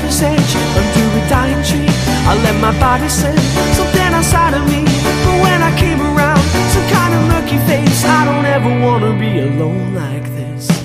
razor's edge under a dying tree. I let my body sense something outside of me, but when I came around, some kind of murky face. I don't ever wanna be alone like this.